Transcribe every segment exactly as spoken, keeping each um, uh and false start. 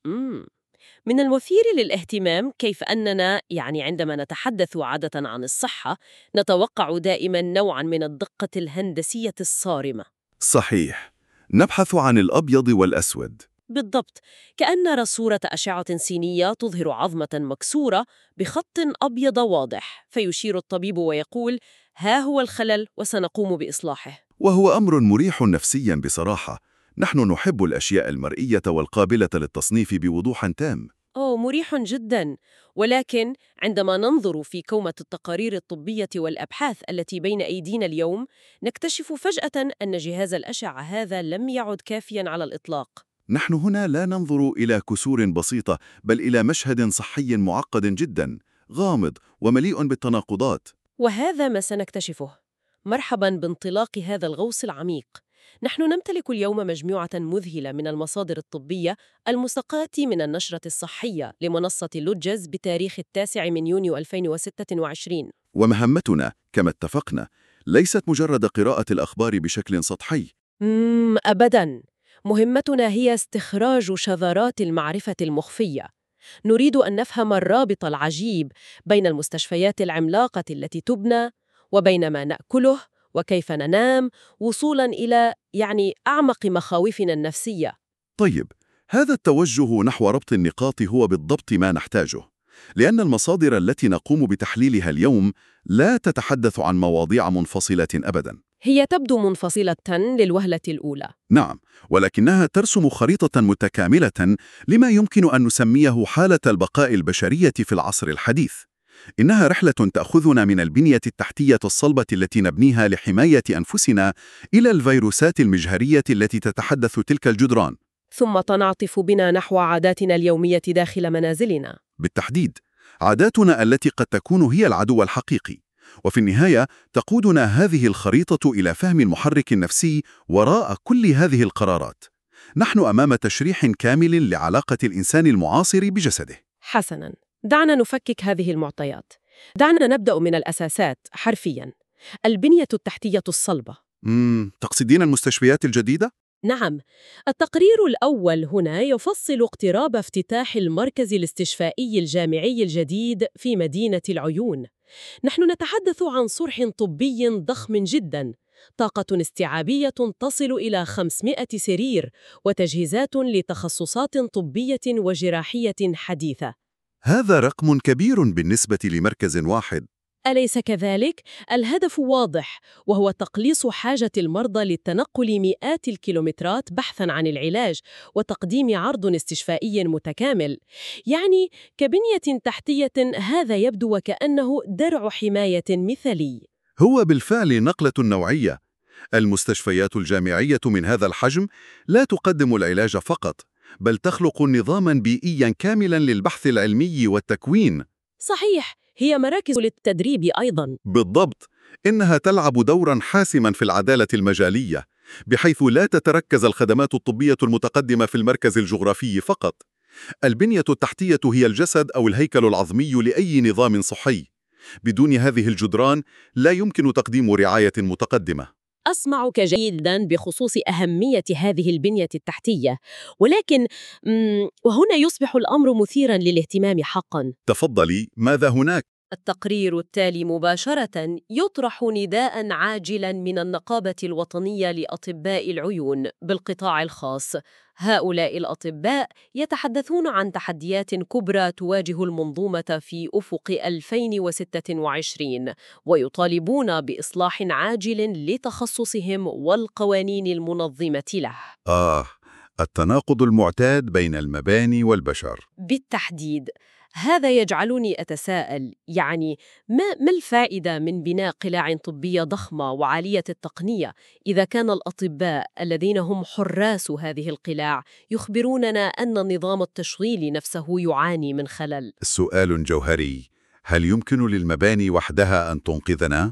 مم. من المثير للاهتمام كيف أننا يعني عندما نتحدث عادة عن الصحة نتوقع دائما نوعا من الدقة الهندسية الصارمة. صحيح. نبحث عن الأبيض والأسود. بالضبط، كأن نرى صورة أشعة سينية تظهر عظمة مكسورة بخط أبيض واضح، فيشير الطبيب ويقول: ها هو الخلل وسنقوم بإصلاحه. وهو أمر مريح نفسيا بصراحة. نحن نحب الأشياء المرئية والقابلة للتصنيف بوضوح تام. أوه، مريح جدا. ولكن عندما ننظر في كومة التقارير الطبية والأبحاث التي بين أيدينا اليوم نكتشف فجأة أن جهاز الأشعة هذا لم يعد كافيا على الإطلاق. نحن هنا لا ننظر إلى كسور بسيطة، بل إلى مشهد صحي معقد جدا، غامض ومليء بالتناقضات. وهذا ما سنكتشفه. مرحباً بانطلاق هذا الغوص العميق. نحن نمتلك اليوم مجموعة مذهلة من المصادر الطبية المستقاة من النشرة الصحية لمنصة لوجز بتاريخ التاسع من يونيو ألفين وستة وعشرين. ومهمتنا كما اتفقنا ليست مجرد قراءة الأخبار بشكل سطحي. مم أبداً. مهمتنا هي استخراج شذرات المعرفة المخفية. نريد أن نفهم الرابط العجيب بين المستشفيات العملاقة التي تبنى وبين ما نأكله وكيف ننام، وصولاً إلى يعني أعمق مخاوفنا النفسية. طيب، هذا التوجه نحو ربط النقاط هو بالضبط ما نحتاجه، لأن المصادر التي نقوم بتحليلها اليوم لا تتحدث عن مواضيع منفصلة أبداً. هي تبدو منفصلة للوهلة الأولى. نعم، ولكنها ترسم خريطة متكاملة لما يمكن أن نسميه حالة البقاء البشرية في العصر الحديث. إنها رحلة تأخذنا من البنية التحتية الصلبة التي نبنيها لحماية أنفسنا إلى الفيروسات المجهرية التي تتحدث تلك الجدران. ثم تنعطف بنا نحو عاداتنا اليومية داخل منازلنا. بالتحديد، عاداتنا التي قد تكون هي العدو الحقيقي. وفي النهاية تقودنا هذه الخريطة إلى فهم المحرك النفسي وراء كل هذه القرارات. نحن أمام تشريح كامل لعلاقة الإنسان المعاصر بجسده. حسناً، دعنا نفكك هذه المعطيات. دعنا نبدأ من الأساسات حرفياً. البنية التحتية الصلبة. مم، تقصدين المستشفيات الجديدة؟ نعم، التقرير الأول هنا يفصل اقتراب افتتاح المركز الاستشفائي الجامعي الجديد في مدينة العيون. نحن نتحدث عن صرح طبي ضخم جداً، طاقة استيعابية تصل إلى خمسمائة سرير، وتجهيزات لتخصصات طبية وجراحية حديثة. هذا رقم كبير بالنسبة لمركز واحد. أليس كذلك؟ الهدف واضح، وهو تقليص حاجة المرضى للتنقل مئات الكيلومترات بحثاً عن العلاج وتقديم عرض استشفائي متكامل. يعني كبنية تحتية هذا يبدو وكأنه درع حماية مثالي. هو بالفعل نقلة نوعية. المستشفيات الجامعية من هذا الحجم لا تقدم العلاج فقط، بل تخلق نظاماً بيئياً كاملاً للبحث العلمي والتكوين. صحيح، هي مراكز للتدريب أيضاً. بالضبط، إنها تلعب دوراً حاسماً في العدالة المجالية، بحيث لا تتركز الخدمات الطبية المتقدمة في المركز الجغرافي فقط. البنية التحتية هي الجسد أو الهيكل العظمي لأي نظام صحي. بدون هذه الجدران لا يمكن تقديم رعاية متقدمة. أسمعك جيداً بخصوص أهمية هذه البنية التحتية، ولكن مم، وهنا يصبح الأمر مثيراً للاهتمام حقاً. تفضلي، ماذا هناك؟ التقرير التالي مباشرة يطرح نداء عاجلا من النقابة الوطنية لأطباء العيون بالقطاع الخاص. هؤلاء الأطباء يتحدثون عن تحديات كبرى تواجه المنظومة في أفق ألفين وستة وعشرين، ويطالبون بإصلاح عاجل لتخصصهم والقوانين المنظمة له. آه، التناقض المعتاد بين المباني والبشر. بالتحديد. هذا يجعلني أتساءل، يعني ما ما الفائدة من بناء قلاع طبية ضخمة وعالية التقنية إذا كان الأطباء الذين هم حراس هذه القلاع يخبروننا أن نظام التشغيل نفسه يعاني من خلل؟ السؤال جوهري: هل يمكن للمباني وحدها أن تنقذنا؟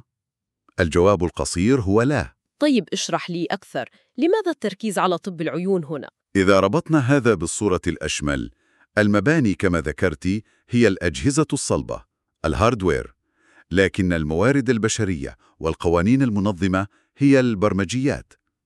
الجواب القصير هو لا. طيب اشرح لي أكثر، لماذا التركيز على طب العيون هنا؟ إذا ربطنا هذا بالصورة الأشمل، المباني كما ذكرت هي الأجهزة الصلبة، الهاردوير، لكن الموارد البشرية والقوانين المنظمة هي البرمجيات،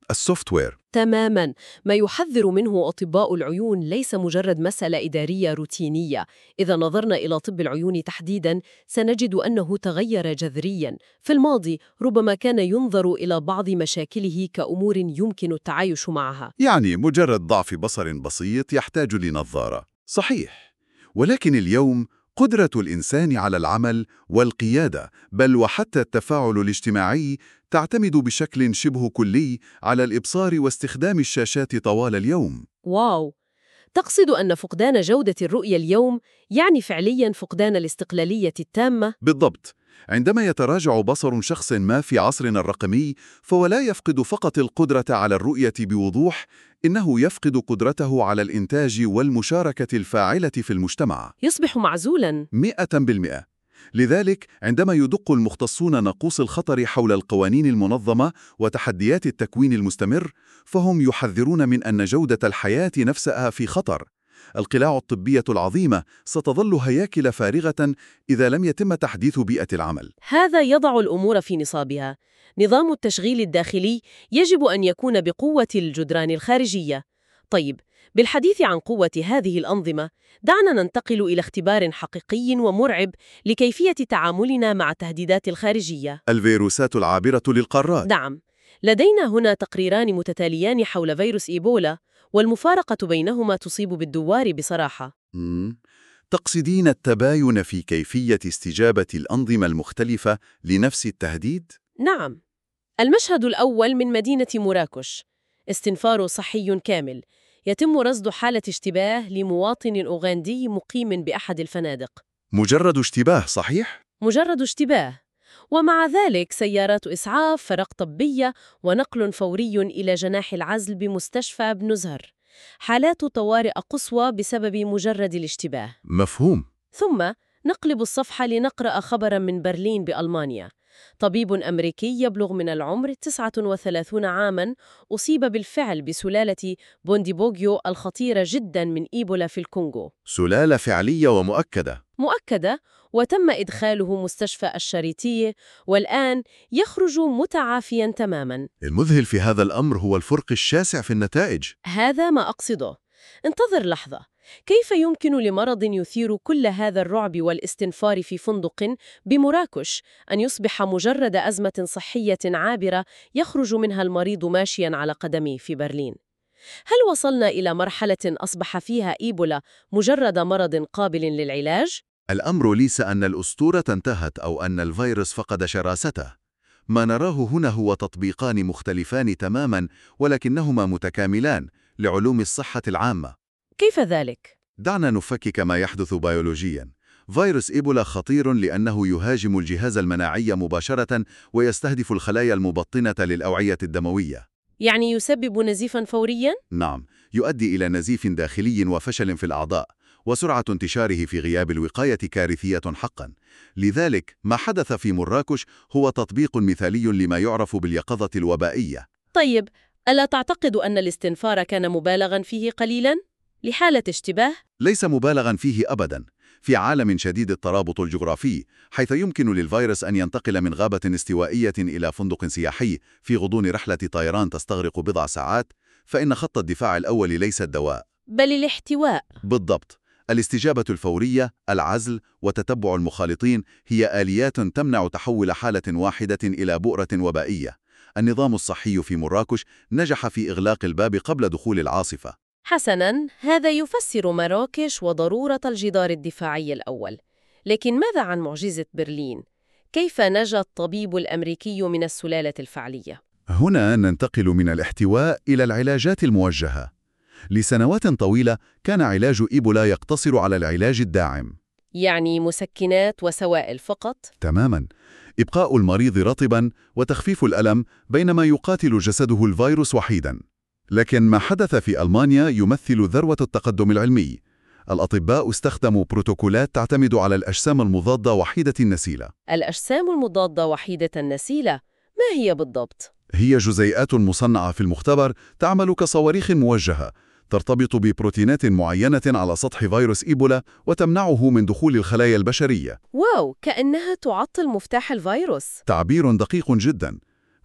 السوفتوير. تماماً، ما يحذر منه أطباء العيون ليس مجرد مسألة إدارية روتينية. إذا نظرنا إلى طب العيون تحديداً، سنجد أنه تغير جذرياً. في الماضي ربما كان ينظر إلى بعض مشاكله كأمور يمكن التعايش معها. يعني مجرد ضعف بصر بسيط يحتاج لنظارة. صحيح. ولكن اليوم قدرة الإنسان على العمل والقيادة، بل وحتى التفاعل الاجتماعي، تعتمد بشكل شبه كلي على الإبصار واستخدام الشاشات طوال اليوم. واو! تقصد أن فقدان جودة الرؤية اليوم يعني فعلياً فقدان الاستقلالية التامة؟ بالضبط. عندما يتراجع بصر شخص ما في عصرنا الرقمي، فهو لا يفقد فقط القدرة على الرؤية بوضوح، إنه يفقد قدرته على الإنتاج والمشاركة الفاعلة في المجتمع. يصبح معزولاً. مئة بالمئة. لذلك عندما يدق المختصون ناقوس الخطر حول القوانين المنظمة وتحديات التكوين المستمر، فهم يحذرون من أن جودة الحياة نفسها في خطر. القلاع الطبية العظيمة ستظل هياكل فارغة إذا لم يتم تحديث بيئة العمل. هذا يضع الأمور في نصابها. نظام التشغيل الداخلي يجب أن يكون بقوة الجدران الخارجية. طيب، بالحديث عن قوة هذه الأنظمة، دعنا ننتقل إلى اختبار حقيقي ومرعب لكيفية تعاملنا مع التهديدات الخارجية. الفيروسات العابرة للقارات. نعم، لدينا هنا تقريران متتاليان حول فيروس إيبولا، والمفارقة بينهما تصيب بالدوار بصراحة. مم. تقصدين التباين في كيفية استجابة الأنظمة المختلفة لنفس التهديد؟ نعم. المشهد الأول من مدينة مراكش، استنفار صحي كامل. يتم رصد حالة اشتباه لمواطن أوغندي مقيم بأحد الفنادق. مجرد اشتباه، صحيح؟ مجرد اشتباه، ومع ذلك سيارات إسعاف، فرق طبية، ونقل فوري إلى جناح العزل بمستشفى بن زهر. حالات طوارئ قصوى بسبب مجرد الاشتباه. مفهوم. ثم نقلب الصفحة لنقرأ خبراً من برلين بألمانيا. طبيب أمريكي يبلغ من العمر تسعة وثلاثين عاماً أصيب بالفعل بسلالة بونديبوغيو الخطيرة جداً من إيبولا في الكونغو. سلالة فعلية ومؤكدة. مؤكدة، وتم إدخاله مستشفى الشريطية، والآن يخرج متعافياً تماماً. المذهل في هذا الأمر هو الفرق الشاسع في النتائج. هذا ما أقصده. انتظر لحظة. كيف يمكن لمرض يثير كل هذا الرعب والاستنفار في فندق بمراكش أن يصبح مجرد أزمة صحية عابرة يخرج منها المريض ماشياً على قدمه في برلين؟ هل وصلنا إلى مرحلة أصبح فيها إيبولا مجرد مرض قابل للعلاج؟ الأمر ليس أن الأسطورة انتهت أو أن الفيروس فقد شراسته. ما نراه هنا هو تطبيقان مختلفان تماماً، ولكنهما متكاملان لعلوم الصحة العامة. كيف ذلك؟ دعنا نفكك ما يحدث بيولوجياً. فيروس إيبولا خطير لأنه يهاجم الجهاز المناعي مباشرة ويستهدف الخلايا المبطنة للأوعية الدموية. يعني يسبب نزيفاً فورياً؟ نعم، يؤدي إلى نزيف داخلي وفشل في الأعضاء، وسرعة انتشاره في غياب الوقاية كارثية حقاً. لذلك ما حدث في مراكش هو تطبيق مثالي لما يعرف باليقظة الوبائية. طيب، ألا تعتقد أن الاستنفار كان مبالغاً فيه قليلاً؟ لحالة اشتباه؟ ليس مبالغاً فيه أبداً. في عالم شديد الترابط الجغرافي، حيث يمكن للفيروس أن ينتقل من غابة استوائية إلى فندق سياحي في غضون رحلة طيران تستغرق بضع ساعات، فإن خط الدفاع الأول ليس الدواء، بل الاحتواء. بالضبط. الاستجابة الفورية، العزل، وتتبع المخالطين هي آليات تمنع تحول حالة واحدة إلى بؤرة وبائية. النظام الصحي في مراكش نجح في إغلاق الباب قبل دخول العاصفة. حسناً، هذا يفسر مراكش وضرورة الجدار الدفاعي الأول. لكن ماذا عن معجزة برلين؟ كيف نجا الطبيب الأمريكي من السلالة الفعلية؟ هنا ننتقل من الاحتواء إلى العلاجات الموجهة. لسنوات طويلة كان علاج إيبولا يقتصر على العلاج الداعم. يعني مسكنات وسوائل فقط؟ تماماً. إبقاء المريض رطباً وتخفيف الألم بينما يقاتل جسده الفيروس وحيداً. لكن ما حدث في ألمانيا يمثل ذروة التقدم العلمي. الأطباء استخدموا بروتوكولات تعتمد على الأجسام المضادة وحيدة النسيلة. الأجسام المضادة وحيدة النسيلة، ما هي بالضبط؟ هي جزيئات مصنعة في المختبر تعمل كصواريخ موجهة، ترتبط ببروتينات معينة على سطح فيروس إيبولا وتمنعه من دخول الخلايا البشرية. واو، كأنها تعطل مفتاح الفيروس. تعبير دقيق جدا.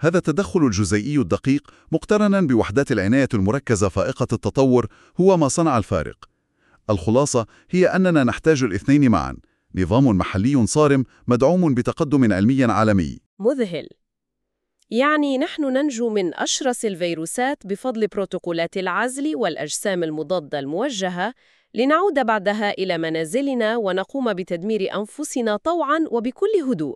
هذا التدخل الجزيئي الدقيق مقترناً بوحدات العناية المركزة فائقة التطور هو ما صنع الفارق. الخلاصة هي أننا نحتاج الاثنين معاً، نظام محلي صارم مدعوم بتقدم علمي عالمي. مذهل. يعني نحن ننجو من أشرس الفيروسات بفضل بروتوكولات العزل والأجسام المضادة الموجهة، لنعود بعدها إلى منازلنا ونقوم بتدمير أنفسنا طوعاً وبكل هدوء.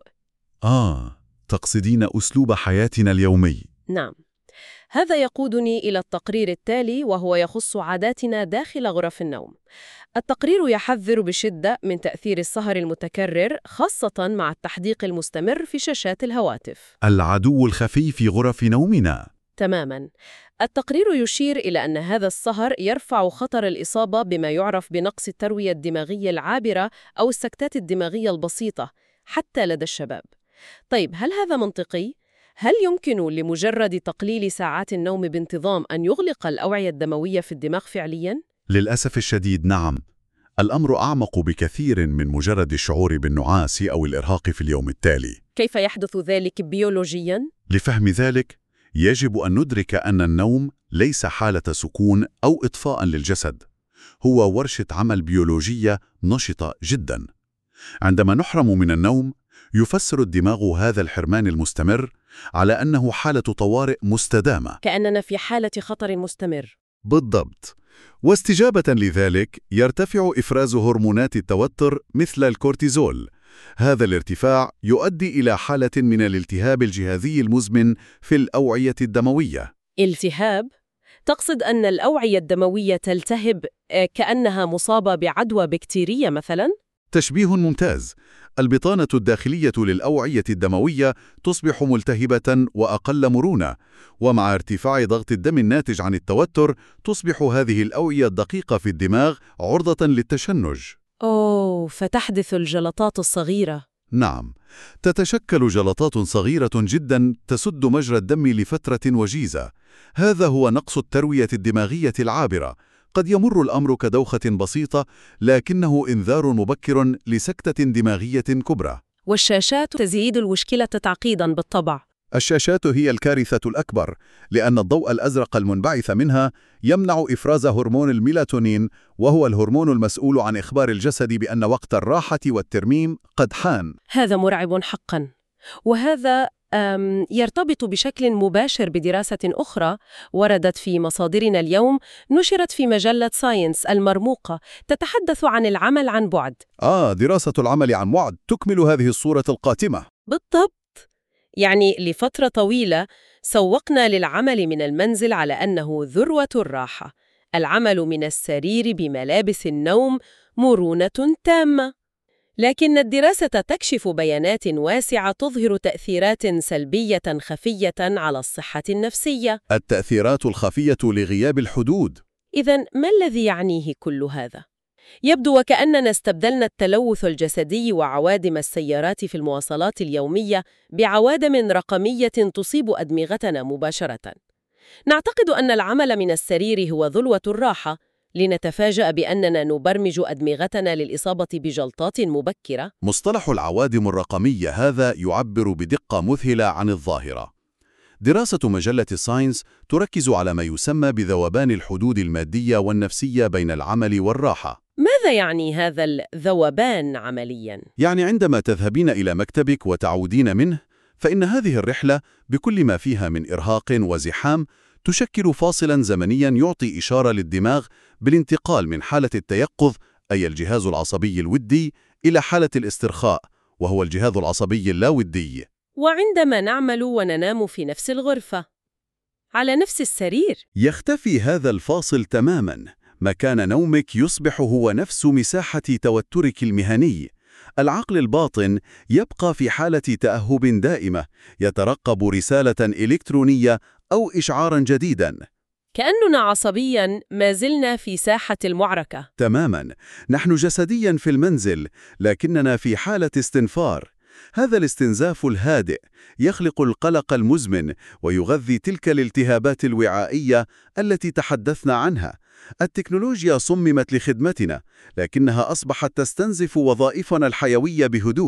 آه، تقصدين أسلوب حياتنا اليومي. نعم. هذا يقودني إلى التقرير التالي، وهو يخص عاداتنا داخل غرف النوم. التقرير يحذر بشدة من تأثير السهر المتكرر، خاصة مع التحديق المستمر في شاشات الهواتف. العدو الخفي في غرف نومنا. تماماً. التقرير يشير إلى أن هذا السهر يرفع خطر الإصابة بما يعرف بنقص التروية الدماغية العابرة أو السكتات الدماغية البسيطة، حتى لدى الشباب. طيب، هل هذا منطقي؟ هل يمكن لمجرد تقليل ساعات النوم بانتظام أن يغلق الأوعية الدموية في الدماغ فعلياً؟ للأسف الشديد نعم. الأمر أعمق بكثير من مجرد الشعور بالنعاس أو الإرهاق في اليوم التالي. كيف يحدث ذلك بيولوجياً؟ لفهم ذلك، يجب أن ندرك أن النوم ليس حالة سكون أو إطفاء للجسد، هو ورشة عمل بيولوجية نشطة جداً. عندما نحرم من النوم، يفسر الدماغ هذا الحرمان المستمر على أنه حالة طوارئ مستدامة، كأننا في حالة خطر مستمر. بالضبط. واستجابة لذلك يرتفع إفراز هرمونات التوتر مثل الكورتيزول. هذا الارتفاع يؤدي إلى حالة من الالتهاب الجهازي المزمن في الأوعية الدموية. التهاب؟ تقصد أن الأوعية الدموية تلتهب كأنها مصابة بعدوى بكتيرية مثلاً؟ تشبيه ممتاز. البطانة الداخلية للأوعية الدموية تصبح ملتهبة وأقل مرونة، ومع ارتفاع ضغط الدم الناتج عن التوتر تصبح هذه الأوعية الدقيقة في الدماغ عرضة للتشنج. أوه، فتحدث الجلطات الصغيرة. نعم، تتشكل جلطات صغيرة جدا تسد مجرى الدم لفترة وجيزة. هذا هو نقص التروية الدماغية العابرة. قد يمر الأمر كدوخة بسيطة، لكنه إنذار مبكر لسكتة دماغية كبرى. والشاشات تزيد المشكلة تعقيداً بالطبع. الشاشات هي الكارثة الأكبر، لأن الضوء الأزرق المنبعث منها يمنع إفراز هرمون الميلاتونين، وهو الهرمون المسؤول عن إخبار الجسد بأن وقت الراحة والترميم قد حان. هذا مرعب حقاً. وهذا يرتبط بشكل مباشر بدراسة أخرى وردت في مصادرنا اليوم، نشرت في مجلة ساينس المرموقة، تتحدث عن العمل عن بعد. آه، دراسة العمل عن بعد تكمل هذه الصورة القاتمة. بالضبط. يعني لفترة طويلة سوقنا للعمل من المنزل على أنه ذروة الراحة، العمل من السرير بملابس النوم مرونة تامة. لكن الدراسة تكشف بيانات واسعة تظهر تأثيرات سلبية خفية على الصحة النفسية. التأثيرات الخفية لغياب الحدود. إذن ما الذي يعنيه كل هذا؟ يبدو وكأننا استبدلنا التلوث الجسدي وعوادم السيارات في المواصلات اليومية بعوادم رقمية تصيب أدمغتنا مباشرة. نعتقد أن العمل من السرير هو ذروة الراحة، لنتفاجأ بأننا نبرمج أدمغتنا للإصابة بجلطات مبكرة. مصطلح العوادم الرقمية هذا يعبر بدقة مذهلة عن الظاهرة. دراسة مجلة ساينس تركز على ما يسمى بذوبان الحدود المادية والنفسية بين العمل والراحة. ماذا يعني هذا الذوبان عملياً؟ يعني عندما تذهبين إلى مكتبك وتعودين منه، فإن هذه الرحلة بكل ما فيها من إرهاق وزحام تشكل فاصلاً زمنياً يعطي إشارة للدماغ بالانتقال من حالة التيقظ، أي الجهاز العصبي الودي، إلى حالة الاسترخاء، وهو الجهاز العصبي اللاودي. وعندما نعمل وننام في نفس الغرفة على نفس السرير، يختفي هذا الفاصل تماماً. مكان نومك يصبح هو نفس مساحة توترك المهني. العقل الباطن يبقى في حالة تأهب دائمة، يترقب رسالة إلكترونية أو إشعاراً جديداً. كأننا عصبياً ما زلنا في ساحة المعركة. تماماً، نحن جسدياً في المنزل، لكننا في حالة استنفار. هذا الاستنزاف الهادئ يخلق القلق المزمن ويغذي تلك الالتهابات الوعائية التي تحدثنا عنها. التكنولوجيا صممت لخدمتنا، لكنها أصبحت تستنزف وظائفنا الحيوية بهدوء.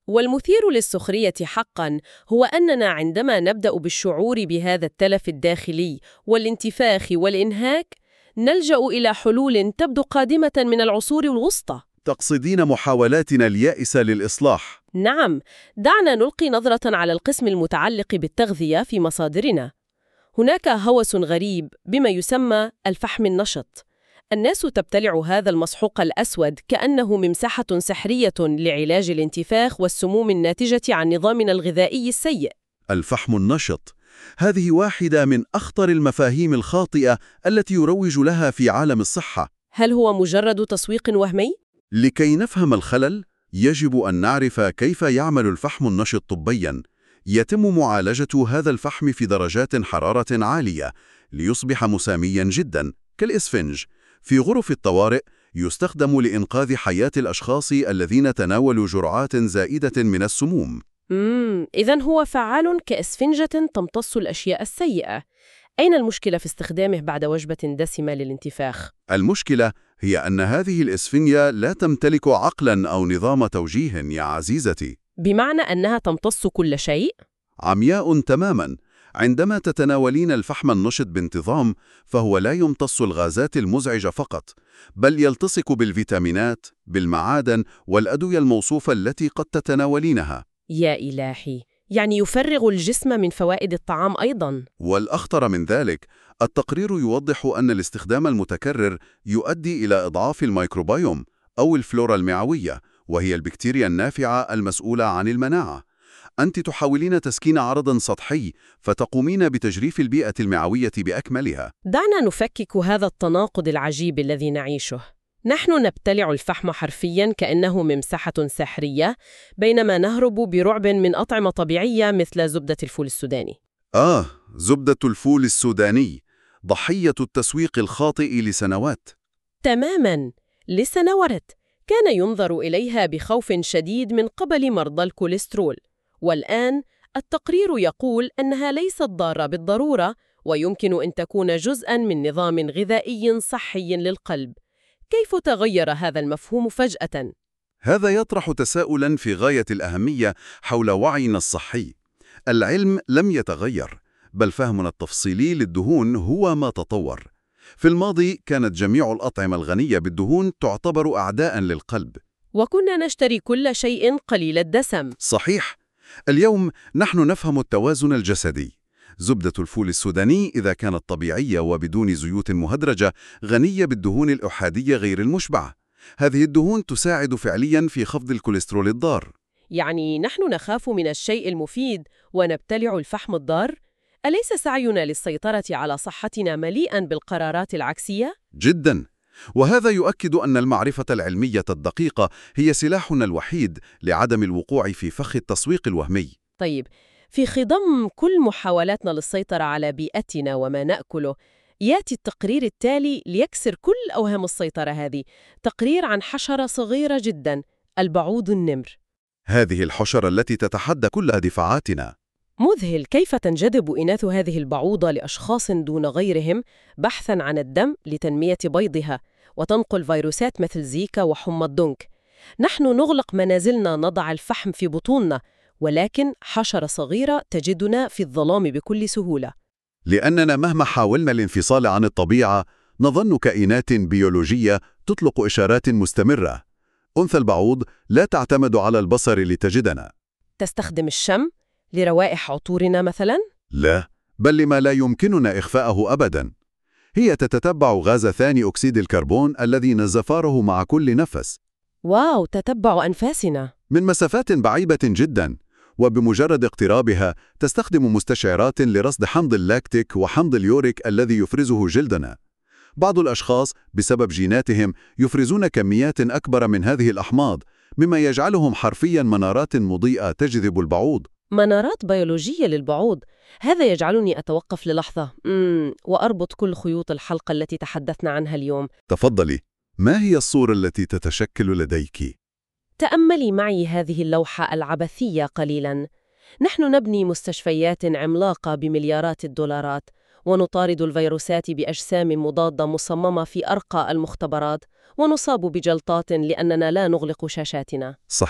والمثير للسخرية حقاً هو أننا عندما نبدأ بالشعور بهذا التلف الداخلي والانتفاخ والإنهاك نلجأ إلى حلول تبدو قادمة من العصور الوسطى. تقصدين محاولاتنا اليائسة للإصلاح؟ نعم، دعنا نلقي نظرة على القسم المتعلق بالتغذية في مصادرنا. هناك هوس غريب بما يسمى الفحم النشط. الناس تبتلع هذا المسحوق الأسود كأنه ممسحة سحرية لعلاج الانتفاخ والسموم الناتجة عن نظامنا الغذائي السيء. الفحم النشط، هذه واحدة من أخطر المفاهيم الخاطئة التي يروج لها في عالم الصحة. هل هو مجرد تسويق وهمي؟ لكي نفهم الخلل، يجب أن نعرف كيف يعمل الفحم النشط طبياً. يتم معالجة هذا الفحم في درجات حرارة عالية ليصبح مسامياً جداً كالإسفنج. في غرف الطوارئ يستخدم لإنقاذ حياة الأشخاص الذين تناولوا جرعات زائدة من السموم. امم إذن هو فعال كإسفنجة تمتص الأشياء السيئة. أين المشكلة في استخدامه بعد وجبة دسمة للانتفاخ؟ المشكلة هي أن هذه الإسفنجة لا تمتلك عقلاً أو نظام توجيه يا عزيزتي. بمعنى أنها تمتص كل شيء؟ عمياء تماماً. عندما تتناولين الفحم النشط بانتظام، فهو لا يمتص الغازات المزعجة فقط، بل يلتصق بالفيتامينات، بالمعادن والأدوية الموصوفة التي قد تتناولينها. يا إلهي، يعني يفرغ الجسم من فوائد الطعام أيضاً. والأخطر من ذلك، التقرير يوضح أن الاستخدام المتكرر يؤدي إلى إضعاف الميكروبيوم أو الفلورا المعوية، وهي البكتيريا النافعة المسؤولة عن المناعة. أنت تحاولين تسكين عرضاً سطحي، فتقومين بتجريف البيئة المعوية بأكملها. دعنا نفكك هذا التناقض العجيب الذي نعيشه. نحن نبتلع الفحم حرفياً كأنه ممسحة سحرية، بينما نهرب برعب من أطعمة طبيعية مثل زبدة الفول السوداني. آه، زبدة الفول السوداني، ضحية التسويق الخاطئ لسنوات. تماماً، لسنوات كان ينظر إليها بخوف شديد من قبل مرضى الكوليسترول، والآن التقرير يقول أنها ليست ضارة بالضرورة، ويمكن أن تكون جزءاً من نظام غذائي صحي للقلب. كيف تغير هذا المفهوم فجأة؟ هذا يطرح تساؤلاً في غاية الأهمية حول وعينا الصحي. العلم لم يتغير، بل فهمنا التفصيلي للدهون هو ما تطور. في الماضي كانت جميع الأطعمة الغنية بالدهون تعتبر أعداء للقلب، وكنا نشتري كل شيء قليل الدسم. صحيح. اليوم نحن نفهم التوازن الجسدي. زبدة الفول السوداني إذا كانت طبيعية وبدون زيوت مهدرجة غنية بالدهون الأحادية غير المشبعة. هذه الدهون تساعد فعلياً في خفض الكوليسترول الضار. يعني نحن نخاف من الشيء المفيد ونبتلع الفحم الضار؟ أليس سعينا للسيطرة على صحتنا مليئاً بالقرارات العكسية؟ جداً. وهذا يؤكد أن المعرفة العلمية الدقيقة هي سلاحنا الوحيد لعدم الوقوع في فخ التسويق الوهمي. طيب، في خضم كل محاولاتنا للسيطرة على بيئتنا وما نأكله، يأتي التقرير التالي ليكسر كل أوهام السيطرة هذه. تقرير عن حشرة صغيرة جداً، البعوض النمر. هذه الحشرة التي تتحدى كل دفاعاتنا. مذهل كيف تنجذب إناث هذه البعوضة لأشخاص دون غيرهم بحثاً عن الدم لتنمية بيضها، وتنقل فيروسات مثل زيكا وحمى الضنك. نحن نغلق منازلنا نضع الفحم في بطوننا، ولكن حشرة صغيرة تجدنا في الظلام بكل سهولة. لأننا مهما حاولنا الانفصال عن الطبيعة نظن كائنات بيولوجية تطلق إشارات مستمرة. أنثى البعوض لا تعتمد على البصر لتجدنا. تستخدم الشم لروائح عطورنا مثلاً؟ لا، بل لما لا يمكننا إخفاءه أبداً. هي تتتبع غاز ثاني أكسيد الكربون الذي نزفاره مع كل نفس. واو، تتبع أنفاسنا من مسافات بعيدة جداً، وبمجرد اقترابها تستخدم مستشعرات لرصد حمض اللاكتيك وحمض اليوريك الذي يفرزه جلدنا. بعض الأشخاص بسبب جيناتهم يفرزون كميات أكبر من هذه الأحماض، مما يجعلهم حرفياً منارات مضيئة تجذب البعوض. منارات بيولوجية للبعوض. هذا يجعلني أتوقف للحظة مم. وأربط كل خيوط الحلقة التي تحدثنا عنها اليوم. تفضلي، ما هي الصورة التي تتشكل لديك؟ تأملي معي هذه اللوحة العبثية قليلاً. نحن نبني مستشفيات عملاقة بمليارات الدولارات، ونطارد الفيروسات بأجسام مضادة مصممة في أرقى المختبرات، ونصاب بجلطات لأننا لا نغلق شاشاتنا. صحيح،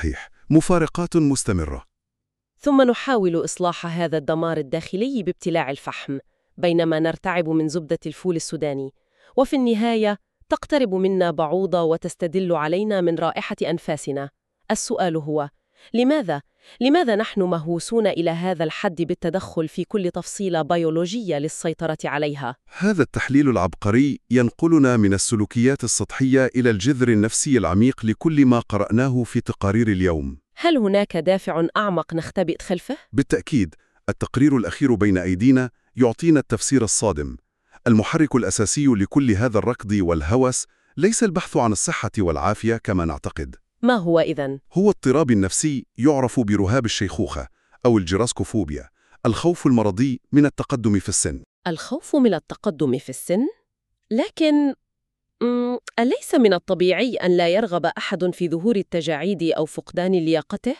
مفارقات مستمرة. ثم نحاول إصلاح هذا الدمار الداخلي بابتلاع الفحم، بينما نرتعب من زبدة الفول السوداني. وفي النهاية تقترب منا بعوضة وتستدل علينا من رائحة أنفاسنا. السؤال هو: لماذا؟ لماذا نحن مهووسون إلى هذا الحد بالتدخل في كل تفصيلة بيولوجية للسيطرة عليها؟ هذا التحليل العبقري ينقلنا من السلوكيات السطحية إلى الجذر النفسي العميق لكل ما قرأناه في تقارير اليوم. هل هناك دافع أعمق نختبئ خلفه؟ بالتأكيد، التقرير الأخير بين أيدينا يعطينا التفسير الصادم. المحرك الأساسي لكل هذا الركض والهوس ليس البحث عن الصحة والعافية كما نعتقد. ما هو إذن؟ هو اضطراب نفسي يعرف برهاب الشيخوخة أو الجيراسكوفوبيا، الخوف المرضي من التقدم في السن. الخوف من التقدم في السن؟ لكن مم، أليس من الطبيعي أن لا يرغب أحد في ظهور التجاعيد أو فقدان لياقته؟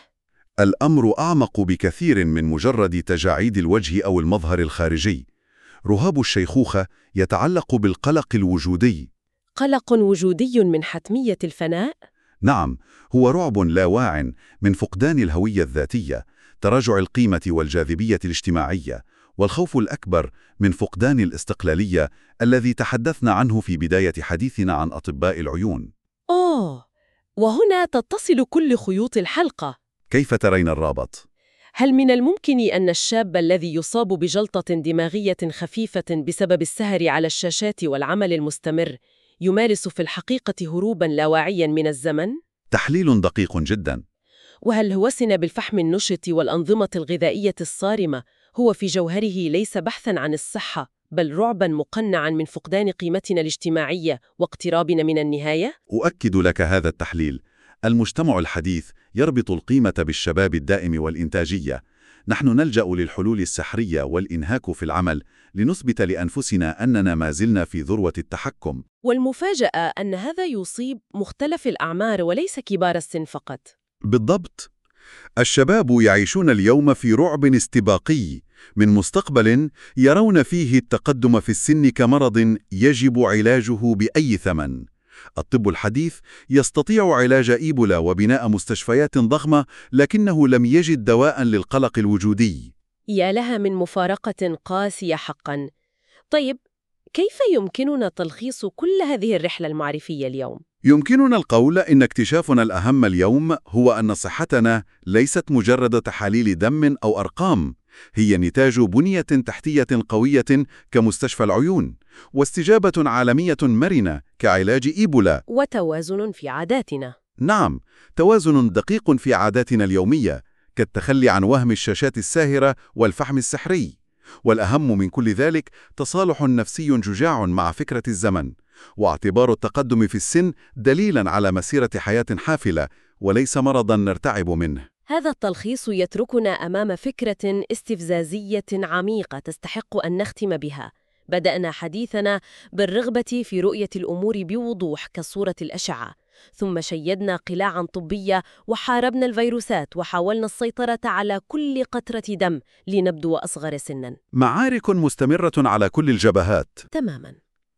الأمر أعمق بكثير من مجرد تجاعيد الوجه أو المظهر الخارجي. رهاب الشيخوخة يتعلق بالقلق الوجودي. قلق وجودي من حتمية الفناء؟ نعم، هو رعب لا واع من فقدان الهوية الذاتية، تراجع القيمة والجاذبية الاجتماعية، والخوف الأكبر من فقدان الاستقلالية الذي تحدثنا عنه في بداية حديثنا عن أطباء العيون. أوه، وهنا تتصل كل خيوط الحلقة. كيف ترين الرابط؟ هل من الممكن أن الشاب الذي يصاب بجلطة دماغية خفيفة بسبب السهر على الشاشات والعمل المستمر يمارس في الحقيقة هروباً لا واعياً من الزمن؟ تحليل دقيق جدا. وهل هوسنا بالفحم النشط والأنظمة الغذائية الصارمة هو في جوهره ليس بحثاً عن الصحة، بل رعباً مقنعاً من فقدان قيمتنا الاجتماعية واقترابنا من النهاية؟ أؤكد لك هذا التحليل. المجتمع الحديث يربط القيمة بالشباب الدائم والإنتاجية. نحن نلجأ للحلول السحرية والإنهاك في العمل لنثبت لأنفسنا أننا ما زلنا في ذروة التحكم. والمفاجأة أن هذا يصيب مختلف الأعمار وليس كبار السن فقط. بالضبط. الشباب يعيشون اليوم في رعب استباقي من مستقبل يرون فيه التقدم في السن كمرض يجب علاجه بأي ثمن. الطب الحديث يستطيع علاج إيبولا وبناء مستشفيات ضخمة، لكنه لم يجد دواء للقلق الوجودي. يا لها من مفارقة قاسية حقاً. طيب، كيف يمكننا تلخيص كل هذه الرحلة المعرفية اليوم؟ يمكننا القول إن اكتشافنا الأهم اليوم هو أن صحتنا ليست مجرد تحاليل دم أو أرقام، هي نتاج بنية تحتية قوية كمستشفى العيون، واستجابة عالمية مرنة كعلاج إيبولا، وتوازن في عاداتنا. نعم، توازن دقيق في عاداتنا اليومية كالتخلي عن وهم الشاشات الساهرة والفحم السحري. والأهم من كل ذلك تصالح نفسي شجاع مع فكرة الزمن، واعتبار التقدم في السن دليلاً على مسيرة حياة حافلة وليس مرضاً نرتعب منه. هذا التلخيص يتركنا أمام فكرة استفزازية عميقة تستحق أن نختم بها. بدأنا حديثنا بالرغبة في رؤية الأمور بوضوح كصورة الأشعة، ثم شيدنا قلاعاً طبية وحاربنا الفيروسات وحاولنا السيطرة على كل قطرة دم لنبدو أصغر سناً. معارك مستمرة على كل الجبهات. تماماً.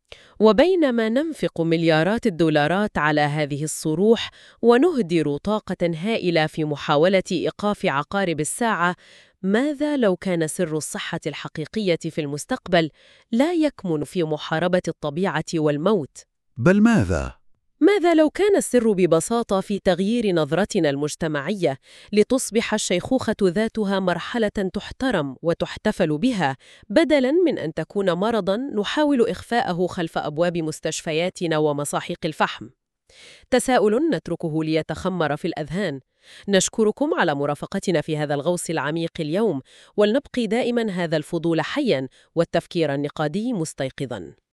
وبينما ننفق مليارات الدولارات على هذه الصروح ونهدر طاقة هائلة في محاولة إيقاف عقارب الساعة، ماذا لو كان سر الصحة الحقيقية في المستقبل لا يكمن في محاربة الطبيعة والموت؟ بل ماذا؟ ماذا لو كان السر ببساطة في تغيير نظرتنا المجتمعية لتصبح الشيخوخة ذاتها مرحلة تحترم وتحتفل بها، بدلاً من أن تكون مرضاً نحاول إخفاءه خلف أبواب مستشفياتنا ومصاحيق الفحم؟ تساؤل نتركه ليتخمر في الأذهان. نشكركم على مرافقتنا في هذا الغوص العميق اليوم، ولنبقي دائماً هذا الفضول حياً والتفكير النقادي مستيقظاً.